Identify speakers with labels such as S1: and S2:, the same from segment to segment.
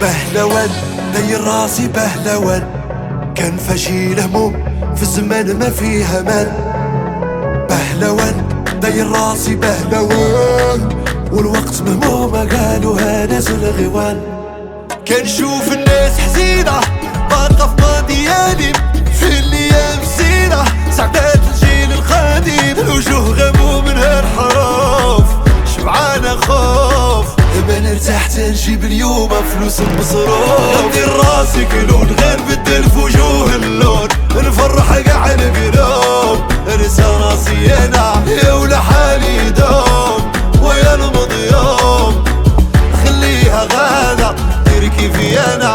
S1: بهلوان داير راسي بهلوان، كان فشيل هموم في الزمان ما فيه امان. بهلوان داير راسي بهلوان، والوقت مهمومة قالوها ناس الغوان. كنشوف الناس حزينة باقة في ماضيالي، في الايام زينة سعدات الجيل القديم. الوجوه غمو منها الحروف شبعانة خوف، ما نرتاح تنجيب اليوم فلوس المصروف. ندير راسي كلون غير بدل في وجوه اللون، نفرح قاع القلوب ننسى راسي انا يا ولا حالي دوم. ويا المضيوم خليها غادا دير كيفي انا.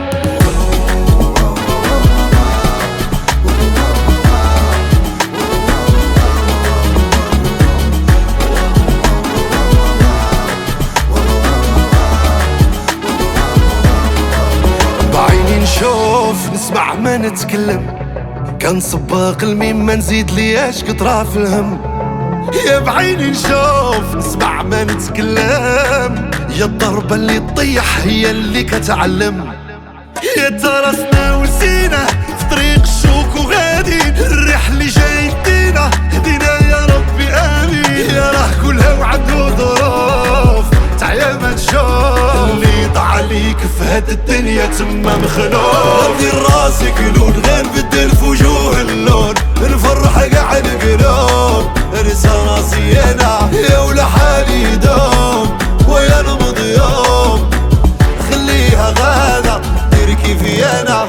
S1: بعيني نشوف نسمع ما نتكلم، كان سباق الميم ما نزيد لياش قطرة في الهم. يا بعيني نشوف نسمع ما نتكلم، يا الضربة اللي تطيح هي اللي كتعلم. يا ترسنا وسينا في طريق الشوك وغادين، الريح اللي جاي يدينا هدينا يا ربي امين. يا راه كلها وعندو ظروف تعيا ما تشوف، اللي ضاع عليك في هاد الدنيا تما مخلوف. ندير راسي كلون غير بدل في وجوه اللون، نفرح قاع القلوب ننسى راسي انا يا ولا حالي دوم. ويا المضيوم خليها غادا دير كيفي انا.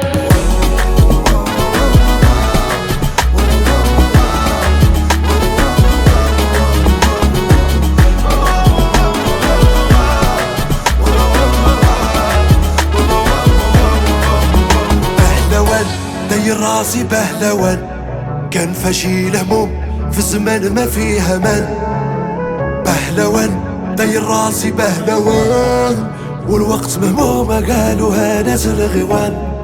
S1: بهلوان داير راسي بهلوان، كان فشيل هموم في الزمان ما فيه امان. بهلوان داير راسي بهلوان، والوقت مهمومة قالوها ناس الغوان.